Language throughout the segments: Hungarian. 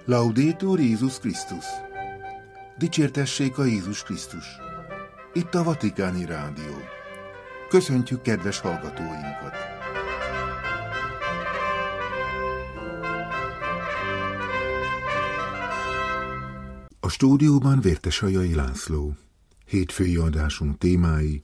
Laudetur Jézus Krisztus! Dicsértessék a Jézus Krisztus! Itt a Vatikáni Rádió. Köszöntjük kedves hallgatóinkat! A stúdióban Vértesajai László. Hétfői adásunk témái: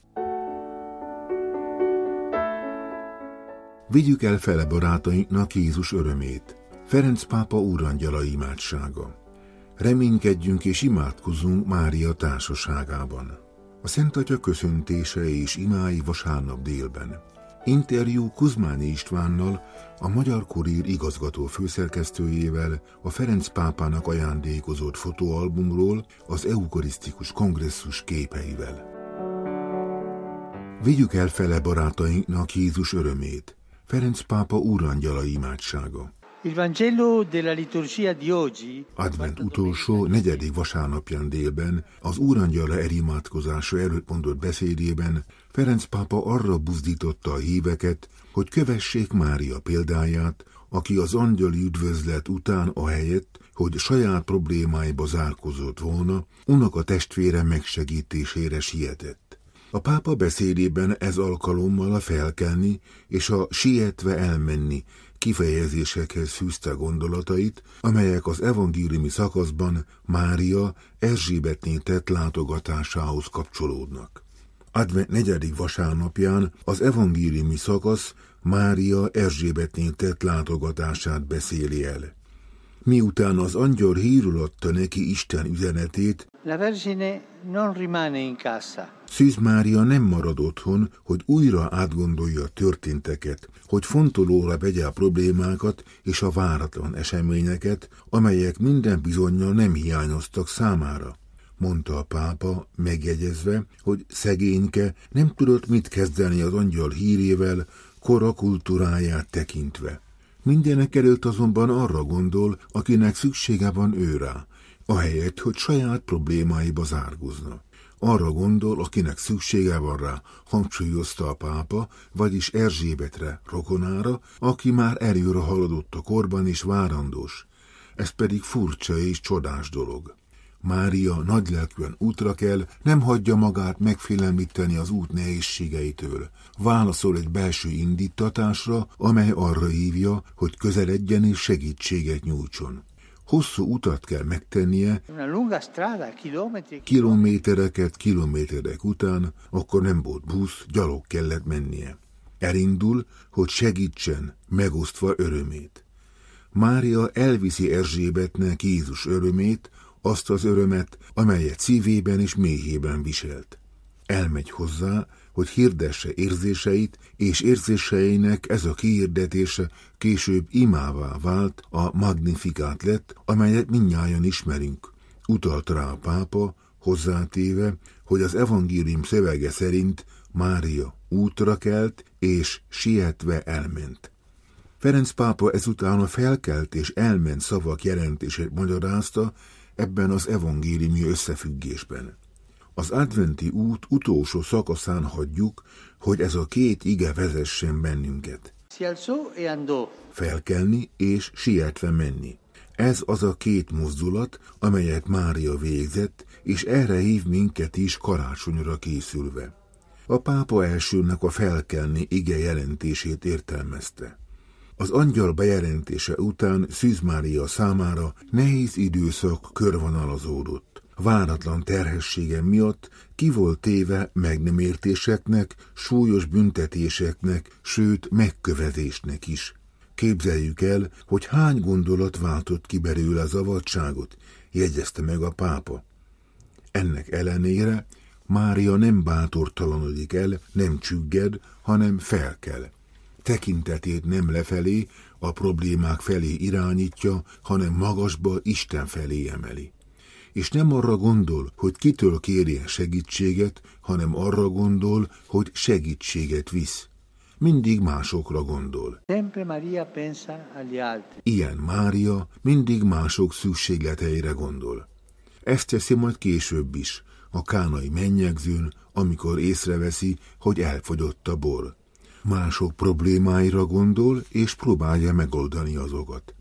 Vigyük el fele barátainknak Jézus örömét. Ferenc pápa úrangyala imádsága. Reménykedjünk és imádkozzunk Mária társaságában. A Szent Atya köszöntése és imái vasárnap délben. Interjú Kuzmány Istvánnal, a Magyar Kurír igazgató főszerkesztőjével a Ferenc pápának ajándékozott fotóalbumról, az eukarisztikus kongresszus képeivel. Vigyük el fele barátainknak Jézus örömét. Ferenc pápa úrangyala imádsága. Advent utolsó, 4. vasárnapján délben, az úrangyala imádkozása előtt mondott beszédében Ferenc pápa arra buzdította a híveket, hogy kövessék Mária példáját, aki az angyali üdvözlet után ahelyett, hogy saját problémáiba zárkózott volna, unokatestvére megsegítésére sietett. A pápa beszédében ez alkalommal a felkelni és a sietve elmenni kifejezésekhez fűzte gondolatait, amelyek az evangéliumi szakaszban Mária Erzsébetné tett látogatásához kapcsolódnak. Advent 4. vasárnapján az evangéliumi szakasz Mária Erzsébetné tett látogatását beszéli el. Miután az angyal hírül adta neki Isten üzenetét, La Vergine non rimane in casa. Szűz Mária nem marad otthon, hogy újra átgondolja a történteket, hogy fontolóra vegye a problémákat és a váratlan eseményeket, amelyek minden bizonnyal nem hiányoztak számára, mondta a pápa, megjegyezve, hogy szegényke nem tudott mit kezdeni az angyal hírével, kora kultúráját tekintve. Mindenekelőtt azonban arra gondol, akinek szüksége van őrá, ahelyett, hogy saját problémáiba zárgozna. Arra gondol, akinek szüksége van rá, hangsúlyozta a pápa, vagyis Erzsébetre, rokonára, aki már előre haladott a korban és várandós. Ez pedig furcsa és csodás dolog. Mária nagylelkűen útra kell, nem hagyja magát megfélemlíteni az út nehézségeitől. Válaszol egy belső indítatásra, amely arra hívja, hogy közeledjen és segítséget nyújtson. Hosszú utat kell megtennie, kilométerek után, akkor nem volt busz, gyalog kellett mennie. Elindul, hogy segítsen, megosztva örömét. Mária elviszi Erzsébetnek Jézus örömét, azt az örömet, amelyet szívében és méhében viselt. Elmegy hozzá, hogy hirdesse érzéseit, és érzéseinek ez a kihirdetése később imává vált, a Magnificat lett, amelyet mindnyájan ismerünk. Utalt rá a pápa, hozzátéve, hogy az evangélium szövege szerint Mária útra kelt, és sietve elment. Ferenc pápa ezután a felkelt és elment szavak jelentését magyarázta ebben az evangéliumi összefüggésben. Az adventi út utolsó szakaszán hagyjuk, hogy ez a két ige vezessen bennünket. Felkelni és sietve menni. Ez az a két mozdulat, amelyet Mária végzett, és erre hív minket is karácsonyra készülve. A pápa elsőnek a felkelni ige jelentését értelmezte. Az angyal bejelentése után Szűz Mária számára nehéz időszak körvonalazódott. Váratlan terhessége miatt ki volt téve meg nem értéseknek, súlyos büntetéseknek, sőt megkövetésnek is. Képzeljük el, hogy hány gondolat váltott ki belőle a zavartságot, jegyezte meg a pápa. Ennek ellenére Mária nem bátortalanodik el, nem csügged, hanem felkel. Tekintetét nem lefelé, a problémák felé irányítja, hanem magasba, Isten felé emeli. És nem arra gondol, hogy kitől kérjen segítséget, hanem arra gondol, hogy segítséget visz. Mindig másokra gondol. Ilyen Mária mindig mások szükségleteire gondol. Ezt teszi majd később is, a kánai mennyegzőn, amikor észreveszi, hogy elfogyott a bor. Mások problémáira gondol, és próbálja megoldani azokat.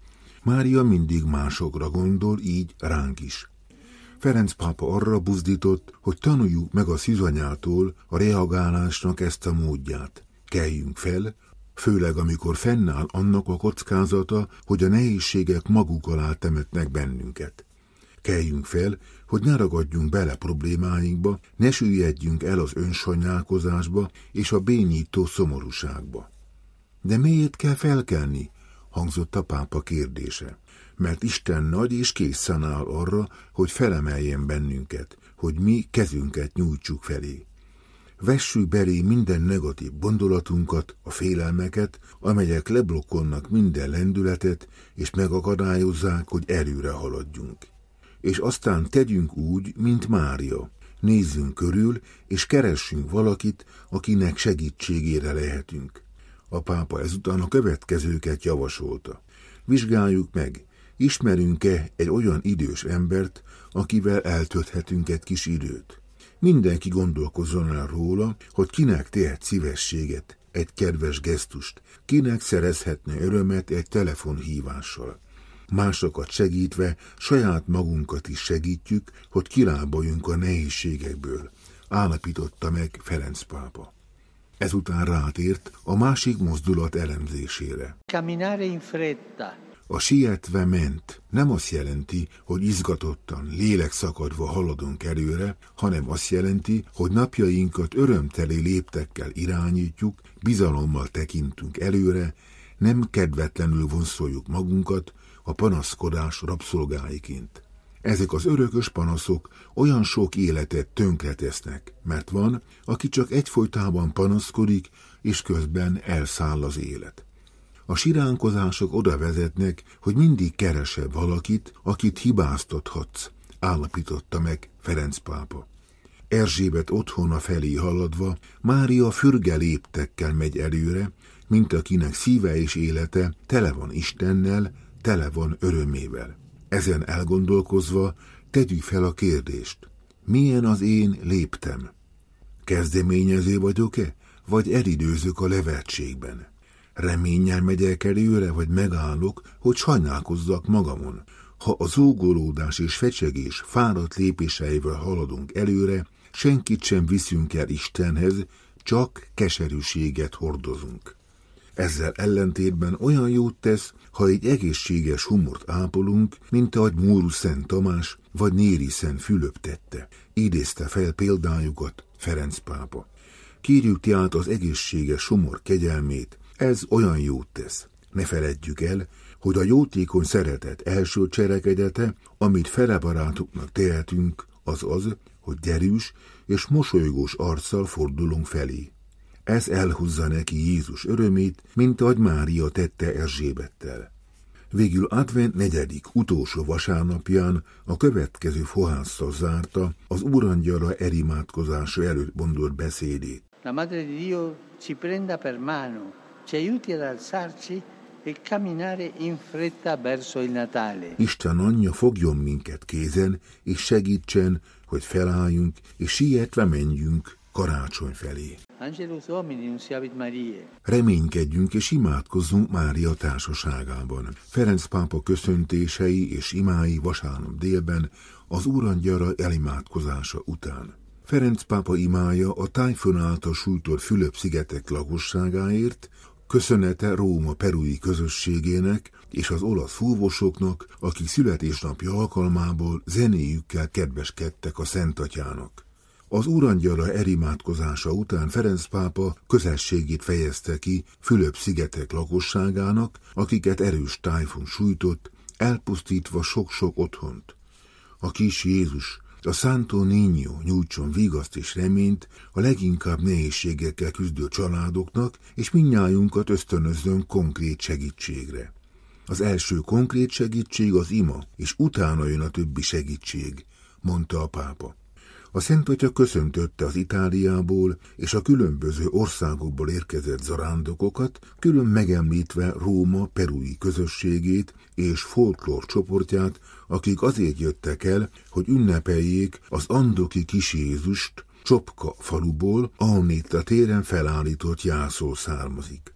Mária mindig másokra gondol, így ránk is. Ferenc pápa arra buzdított, hogy tanuljuk meg a szűzanyától a reagálásnak ezt a módját. Keljünk fel, főleg amikor fennáll annak a kockázata, hogy a nehézségek maguk alá temetnek bennünket. Keljünk fel, hogy ne ragadjunk bele problémáinkba, ne süllyedjünk el az önsajnálkozásba és a bénító szomorúságba. De miért kell felkelni? Hangzott a pápa kérdése. Mert Isten nagy és készen áll arra, hogy felemeljen bennünket, hogy mi kezünket nyújtsuk felé. Vessük belé minden negatív gondolatunkat, a félelmeket, amelyek leblokkolnak minden lendületet, és megakadályozzák, hogy előre haladjunk. És aztán tegyünk úgy, mint Mária. Nézzünk körül, és keressünk valakit, akinek segítségére lehetünk. A pápa ezután a következőket javasolta. Vizsgáljuk meg, ismerünk-e egy olyan idős embert, akivel eltölthetünk egy kis időt. Mindenki gondolkozzon el róla, hogy kinek tehet szívességet, egy kedves gesztust, kinek szerezhetne örömet egy telefonhívással. Másokat segítve, saját magunkat is segítjük, hogy kilábaljunk a nehézségekből, állapította meg Ferenc pápa. Ezután rátért a másik mozdulat elemzésére. Camminare in fretta. A sietve ment nem azt jelenti, hogy izgatottan, lélekszakadva haladunk előre, hanem azt jelenti, hogy napjainkat örömteli léptekkel irányítjuk, bizalommal tekintünk előre, nem kedvetlenül vonszoljuk magunkat a panaszkodás rabszolgáiként. Ezek az örökös panaszok olyan sok életet tönkretesznek, mert van, aki csak egyfolytában panaszkodik, és közben elszáll az élet. A siránkozások oda vezetnek, hogy mindig keresel valakit, akit hibáztathatsz, állapította meg Ferenc pápa. Erzsébet otthona felé haladva, Mária fürge léptekkel megy előre, mint akinek szíve és élete tele van Istennel, tele van örömével. Ezen elgondolkozva tegyük fel a kérdést. Milyen az én léptem? Kezdeményező vagyok-e, vagy elidőzök a levertségben? Reménnyel megyek előre, vagy megállok, hogy sajnálkozzak magamon? Ha a zúgolódás és fecsegés fáradt lépéseivel haladunk előre, senkit sem viszünk el Istenhez, csak keserűséget hordozunk. Ezzel ellentétben olyan jót tesz, ha egy egészséges humort ápolunk, mint ahogy Móru Szent Tamás vagy Néri Szent Fülöp tette. Idézte fel példájukat Ferenc pápa. Kérjük tehát az egészséges humor kegyelmét, ez olyan jót tesz. Ne feledjük el, hogy a jótékony szeretet első cselekedete, amit fele barátoknak tehetünk, az az, hogy derűs és mosolygós arccal fordulunk felé. Ez elhozza neki Jézus örömét, mint ahogy Mária tette Erzsébettel. Végül advent 4. utolsó vasárnapján a következő fohásszal zárta az Úrangyala elimádkozása előtt mondott beszédét. La Madre di Dio ci prenda per mano, ci aiuti ad alzarci e camminare in fretta verso il Natale. Isten anyja fogjon minket kézen, és segítsen, hogy felálljunk, és sietve menjünk karácsony felé. Angelus Domini nunciavit Mariae. Reménykedjünk és imádkozzunk Mária társaságában. Ferenc pápa köszöntései és imái vasárnap délben az Úrangyala elimádkozása után. Ferenc pápa imája a tájfun által sújtott Fülöp-szigetek lakosságáért, köszönete Róma perui közösségének és az olasz fúvosoknak, akik születésnapja alkalmából zenéjükkel kedveskedtek a Szent Atyának. Az Úrangyala elimádkozása után Ferenc pápa közösségét fejezte ki Fülöp-szigetek lakosságának, akiket erős tájfun sújtott, elpusztítva sok-sok otthont. A kis Jézus, a Santo Niño nyújtson vigaszt és reményt a leginkább nehézségekkel küzdő családoknak, és mindnyájunkat ösztönözzön konkrét segítségre. Az első konkrét segítség az ima, és utána jön a többi segítség, mondta a pápa. A Szent Atya köszöntötte az Itáliából és a különböző országokból érkezett zarándokokat, külön megemlítve Róma perui közösségét és folklór csoportját, akik azért jöttek el, hogy ünnepeljék az andoki kis Jézust Csopka faluból, ahonnét a téren felállított jászól származik.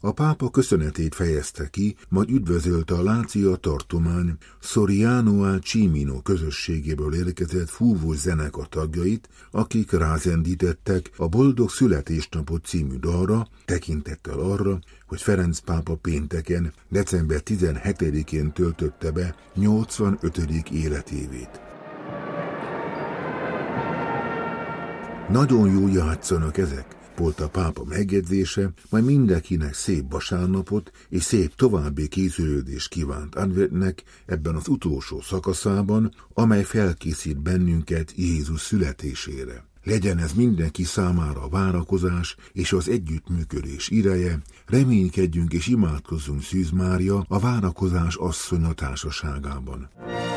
A pápa köszönetét fejezte ki, majd üdvözölte a Lácia tartomány Soriano al Cimino közösségéből érkezett fúvós zenekar tagjait, akik rázendítettek a Boldog születésnapot című dalra, tekintettel arra, hogy Ferenc pápa pénteken, december 17-én töltötte be 85. életévét. Nagyon jól játszanak ezek, volt a pápa megjegyzése, majd mindenkinek szép vasárnapot és szép további készülődést kívánt Adventnek ebben az utolsó szakaszában, amely felkészít bennünket Jézus születésére. Legyen ez mindenki számára a várakozás és az együttműködés ideje, reménykedjünk és imádkozzunk Szűz Mária a várakozás asszonya társaságában.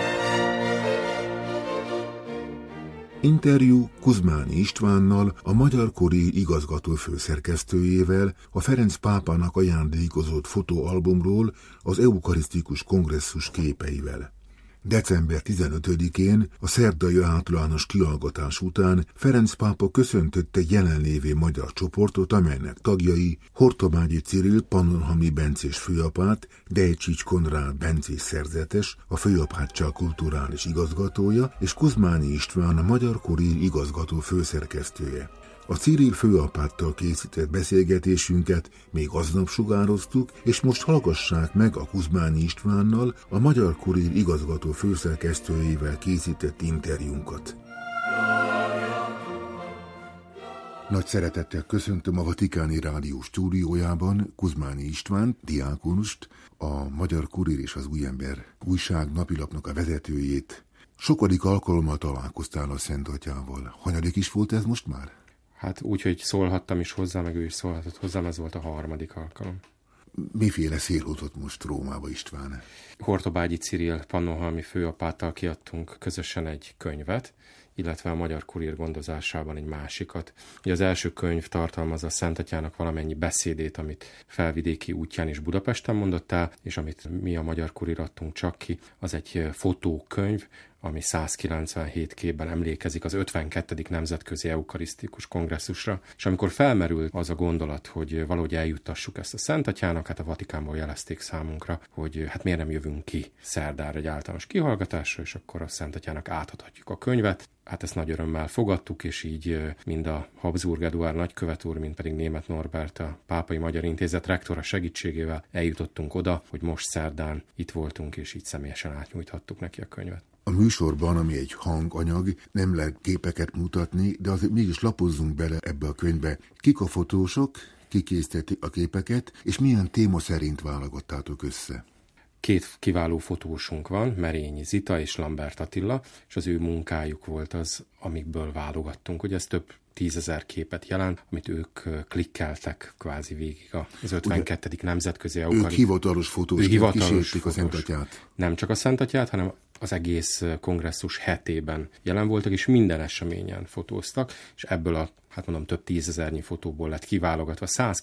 Interjú Kuzmány Istvánnal, a Magyar Kurír igazgató főszerkesztőjével a Ferenc pápának ajándékozott fotóalbumról, az eukarisztikus kongresszus képeivel. December 15-én, a szerdai általános kihallgatás után Ferenc pápa köszöntötte jelenlévő magyar csoportot, amelynek tagjai Hortobágyi Cirill pannonhalmi bencés főapát, Dejcsics Konrád bencés szerzetes, a főapátság kulturális igazgatója, és Kuzmányi István, a Magyar Kurír igazgató főszerkesztője. A Cirill főapáttal készített beszélgetésünket még aznap sugároztuk, és most hallgassák meg a Kuzmányi Istvánnal, a Magyar Kurír igazgató főszerkesztőjével készített interjúnkat. Nagy szeretettel köszöntöm a Vatikáni Rádió stúdiójában Kuzmányi Istvánt, diákonust, a Magyar Kurír és az Új Ember újság napilapnak a vezetőjét. Sokadik alkalommal találkoztál a Szent Atyával. Hanyadik is volt ez most már? Hát úgy, hogy szólhattam is hozzá, meg ő is szólhatott hozzám, ez volt a 3. alkalom. Miféle szél hozott most Rómába, István? Hortobágyi Cirill pannonhalmi főapáttal kiadtunk közösen egy könyvet, illetve a Magyar Kurír gondozásában egy másikat. Ugye az első könyv tartalmazza Szent Atyának valamennyi beszédét, amit felvidéki útján és Budapesten mondott el, és amit mi a Magyar Kurír adtunk csak ki, az egy fotókönyv, ami 197 képben emlékezik az 52. Nemzetközi Eukarisztikus Kongresszusra, és amikor felmerült az a gondolat, hogy valahogy eljuttassuk ezt a Szent Atyának, hát a Vatikánból jelezték számunkra, hogy hát miért nem jövünk ki szerdára egy általános kihallgatásra, és akkor a Szent Atyának átadhatjuk a könyvet. Hát ezt nagy örömmel fogadtuk, és így mind a Habsburg Eduárd nagykövet úr, mind pedig Németh Norbert, a Pápai Magyar Intézet rektora segítségével eljutottunk oda, hogy most szerdán itt voltunk, és így személyesen átnyújthattuk neki a könyvet. A műsorban, ami egy hanganyag, nem lehet képeket mutatni, de azért mégis lapozzunk bele ebbe a könyvbe. Kik a fotósok, ki készíteti a képeket, és milyen téma szerint válogattátok össze? 2 kiváló fotósunk van, Merényi Zita és Lambert Attila, és az ő munkájuk volt az, amikből válogattunk. Ugye ez több 10 000 képet jelent, amit ők klikkeltek kvázi végig az 52. Nemzetközi Eukarisztikus. Ők hivatalos fotósok, kísérték a Szent Atyát. Nem csak a Szent Atyát, hanem az egész kongresszus hetében jelen voltak, és minden eseményen fotóztak, és ebből a több 10 000 fotóból lett kiválogatva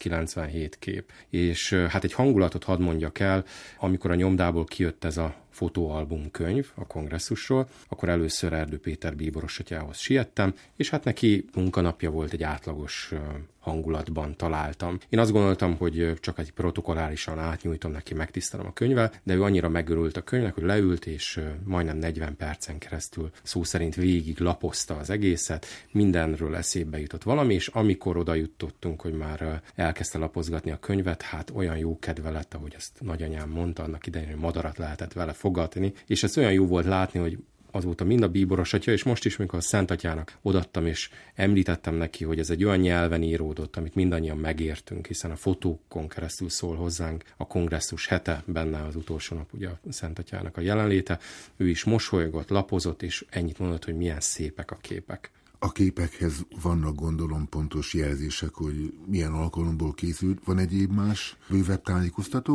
197 kép. És hát egy hangulatot hadd mondjak el, amikor a nyomdából kijött ez a fotóalbum könyv a kongresszusról, akkor először Erdő Péter bíboros atyához siettem, és hát neki munkanapja volt, egy átlagos hangulatban találtam. Én azt gondoltam, hogy csak egy protokollárisan átnyújtom neki, megtisztelem a könyvet, de ő annyira megörült a könyvnek, hogy leült, és majdnem 40 percen keresztül szó szerint végig lapozta az egészet, mindenről eszébe jutott valami, és amikor oda jutottunk, hogy már elkezdte lapozgatni a könyvet, hát olyan jó kedve lett, ahogy ezt nagyanyám mondta, annak idején, hogy madarat lehetett vele fogatni, és ez olyan jó volt látni, hogy azóta mind a bíboros atya, és most is, mikor a Szent Atyának odattam, és említettem neki, hogy ez egy olyan nyelven íródott, amit mindannyian megértünk, hiszen a fotókon keresztül szól hozzánk a kongresszus hete, benne az utolsó nap ugye a Szent Atyának a jelenléte. Ő is mosolygott, lapozott, és ennyit mondott, hogy milyen szépek a képek. A képekhez vannak, gondolom, pontos jelzések, hogy milyen alkalomból készült. Van egyéb más bővebb tájékoztató?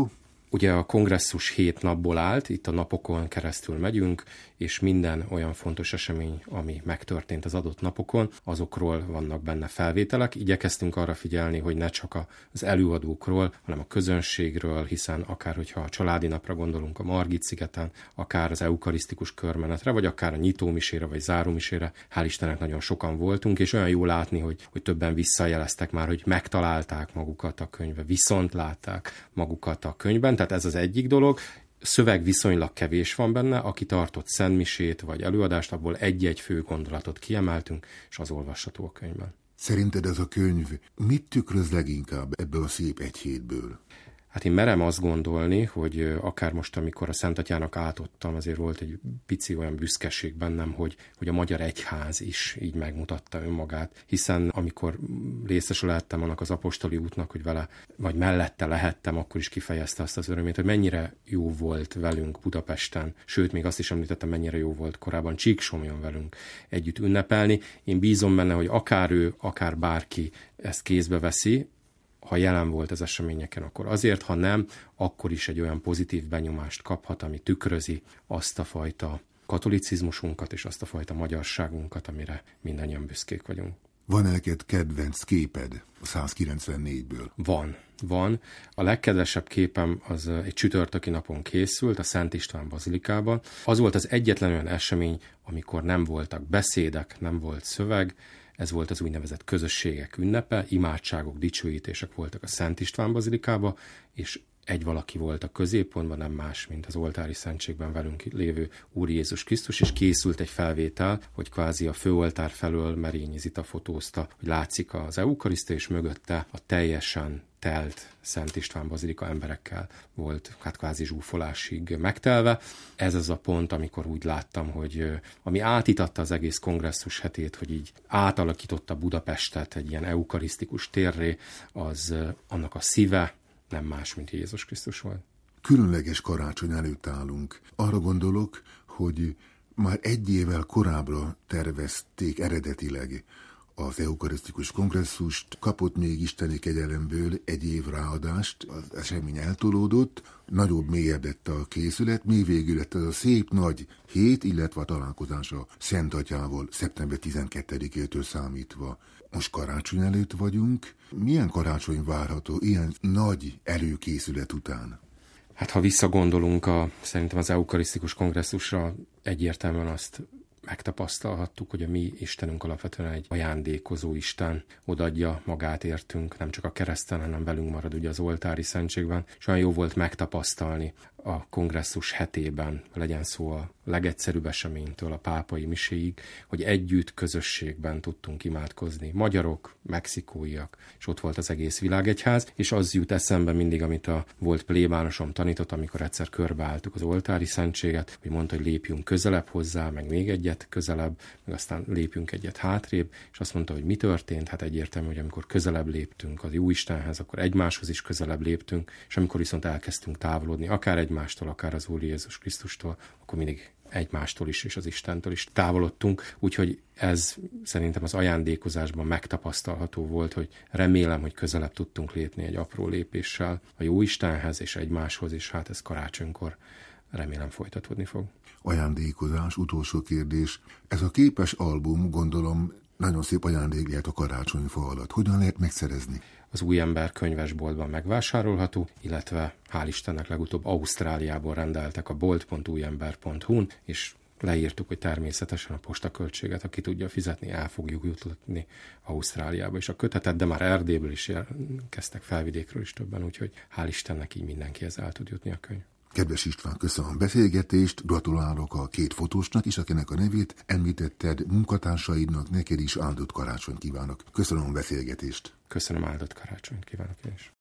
Ugye a kongresszus 7 napból állt, itt a napokon keresztül megyünk, és minden olyan fontos esemény, ami megtörtént az adott napokon, azokról vannak benne felvételek. Igyekeztünk arra figyelni, hogy ne csak az előadókról, hanem a közönségről, hiszen akár hogyha a családi napra gondolunk a Margit-szigeten, akár az eukarisztikus körmenetre, vagy akár a nyitómisére, vagy zárómisére, hál' Istennek nagyon sokan voltunk, és olyan jó látni, hogy többen visszajeleztek már, hogy megtalálták magukat a könyvbe, viszont látták magukat a könyvben. Tehát ez az egyik dolog. Szöveg viszonylag kevés van benne, aki tartott szentmisét vagy előadást, abból egy-egy fő gondolatot kiemeltünk, és az olvasható a könyvben. Szerinted ez a könyv mit tükröz leginkább ebből a szép egy hétből? Hát én merem azt gondolni, hogy akár most, amikor a Szent Atyának átadtam, azért volt egy pici olyan büszkeség bennem, hogy a magyar egyház is így megmutatta önmagát, hiszen amikor részese lehettem annak az apostoli útnak, hogy vele, vagy mellette lehettem, akkor is kifejezte azt az örömét, hogy mennyire jó volt velünk Budapesten, sőt, még azt is említettem, mennyire jó volt korábban Csíksomlyon velünk együtt ünnepelni. Én bízom benne, hogy akár ő, akár bárki ezt kézbe veszi, ha jelen volt az eseményeken, akkor azért, ha nem, akkor is egy olyan pozitív benyomást kaphat, ami tükrözi azt a fajta katolicizmusunkat és azt a fajta magyarságunkat, amire mindannyian büszkék vagyunk. Van neked kedvenc képed a 194-ből? Van. A legkedvesebb képem az egy csütörtöki napon készült, a Szent István bazilikában. Az volt az egyetlen olyan esemény, amikor nem voltak beszédek, nem volt szöveg. Ez volt az úgynevezett közösségek ünnepe, imádságok, dicsőítések voltak a Szent István bazilikában, és egy valaki volt a középpontban, nem más, mint az oltári szentségben velünk lévő Úr Jézus Krisztus, és készült egy felvétel, hogy kvázi a főoltár felől Merényi Zita fotózta, hogy látszik az eukarisztia, és mögötte a teljesen telt Szent István bazilika emberekkel volt, hát kvázi zsúfolásig megtelve. Ez az a pont, amikor úgy láttam, hogy ami átitatta az egész kongresszus hetét, hogy így átalakította Budapestet egy ilyen eukarisztikus térré, az annak a szíve nem más, mint Jézus Krisztus volt. Különleges karácsony előtt állunk. Arra gondolok, hogy már egy évvel korábbra tervezték eredetileg az eukarisztikus kongresszust, kapott még isteni kegyelemből egy év ráadást, az esemény eltolódott, nagyobb, mélyebb lett a készület, még végül lett az a szép nagy hét, illetve a találkozás a Szent Atyával szeptember 12-től számítva. Most karácsony előtt vagyunk. Milyen karácsony várható ilyen nagy előkészület után? Hát ha visszagondolunk szerintem az eukarisztikus kongresszusra, egyértelműen azt megtapasztalhattuk, hogy a mi Istenünk alapvetően egy ajándékozó Isten, odaadja magát értünk, nem csak a kereszten, hanem velünk marad ugye az oltári szentségben, és olyan jó volt megtapasztalni a kongresszus hetében, legyen szó a legegyszerűbb eseménytől a pápai miséig, hogy együtt közösségben tudtunk imádkozni. Magyarok, mexikóiak, és ott volt az egész világegyház, és az jut eszembe mindig, amit a volt plébánosom tanított, amikor egyszer körbeálltuk az oltári szentséget, hogy mondta, hogy lépjünk közelebb hozzá, meg még egyet közelebb, meg aztán lépjünk egyet hátrébb, és azt mondta, hogy mi történt, hát egyértelmű, hogy amikor közelebb léptünk az Jóistenhez, akkor egymáshoz is közelebb léptünk, és amikor viszont elkezdtünk távolodni, akár egymástól, akár az Úr Jézus Krisztustól, akkor mindig egymástól is és az Istentől is távolodtunk, úgyhogy ez szerintem az ajándékozásban megtapasztalható volt, hogy remélem, hogy közelebb tudtunk lépni egy apró lépéssel a Jóistenhez és egymáshoz, és hát ez karácsonykor remélem folytatódni fog. Ajándékozás, utolsó kérdés. Ez a képes album, gondolom, nagyon szép ajándék lehet a karácsonyfa alatt. Hogyan lehet megszerezni? Az Új Ember könyvesboltban megvásárolható, illetve hál' Istennek legutóbb Ausztráliából rendeltek a bolt.újember.hu-n, és leírtuk, hogy természetesen a postaköltséget, aki tudja fizetni, el fogjuk jutatni Ausztráliába is a kötetet, de már Erdélyből is kezdtek, felvidékről is többen, úgyhogy hál' Istennek így mindenkihez el tud jutni a könyv. Kedves István, köszönöm a beszélgetést, gratulálok a két fotósnak is, akinek a nevét említetted, munkatársaidnak, neked is áldott karácsonyt kívánok. Köszönöm a beszélgetést. Köszönöm, áldott karácsonyt kívánok én is.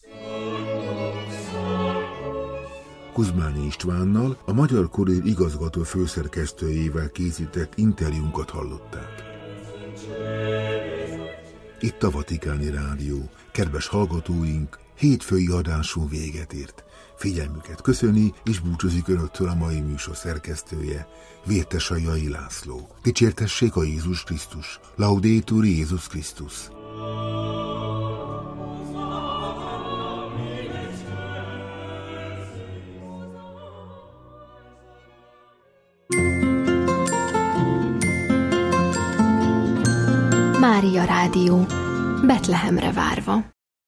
Kuzmányi Istvánnal, a Magyar Kurér igazgató főszerkesztőjével készített interjúnkat hallották. Itt a Vatikáni Rádió. Kedves hallgatóink, hétfői adásunk véget ért. Figyelmüket köszöni, és búcsúzik önöktől a mai műsor szerkesztője, Vértesai Jai László. Dicsértessék a Jézus Krisztus. Laudetur Jézus Krisztus. Mária Rádió, Betlehemre várva.